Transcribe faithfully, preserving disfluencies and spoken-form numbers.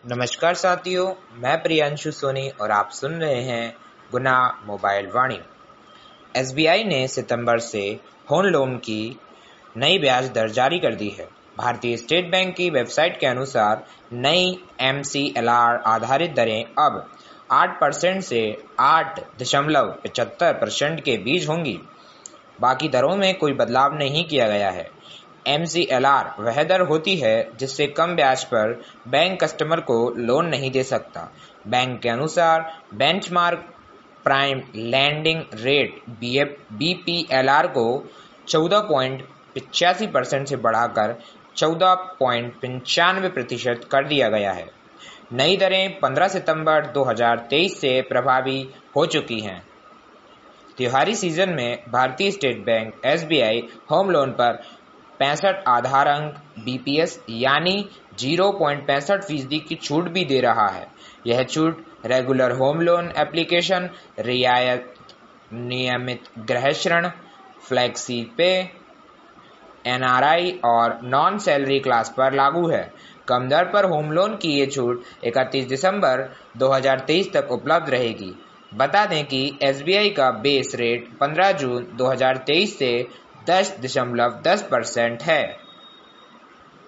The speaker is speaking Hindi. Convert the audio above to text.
नमस्कार साथियों, मैं प्रियांशु सोनी और आप सुन रहे हैं गुना मोबाइल वाणी। एसबीआई ने सितंबर से होम लोन की नई ब्याज दर जारी कर दी है। भारतीय स्टेट बैंक की वेबसाइट के अनुसार नई एमसीएलआर आधारित दरें अब आठ परसेंट से आठ दशमलव पचहत्तर परसेंट के बीच होंगी। बाकी दरों में कोई बदलाव नहीं किया गया है। एमसीएलआर वह दर होती है जिससे कम ब्याज पर बैंक कस्टमर को लोन नहीं दे सकता। बैंक के अनुसार benchmark prime lending rate BPLR को चौदह पॉइंट पिचासी परसेंट से बढ़ाकर चौदह पॉइंट पंचानवे प्रतिशत कर दिया गया है। नई दरें पंद्रह सितंबर दो हज़ार तेईस से प्रभावी हो चुकी हैं। त्योहारी सीजन में भारतीय state bank SBI home loan पर पैंसठ आधार अंक बीपीएस यानी जीरो पॉइंट पैंसठ फीसदी की छूट भी दे रहा है। यह छूट रेगुलर होम लोन एप्लीकेशन, रियायत, नियमित गृह ऋण, फ्लेक्सी पे, एनआरआई और नॉन सैलरी क्लास पर लागू है। कम दर पर होम लोन की ये छूट इकतीस दिसंबर दो हज़ार तेईस तक उपलब्ध रहेगी। बता दें कि एसबीआई का बेस रेट पंद्रह जून दो हज़ार तेईस से दस दशमलव दस परसेंट है।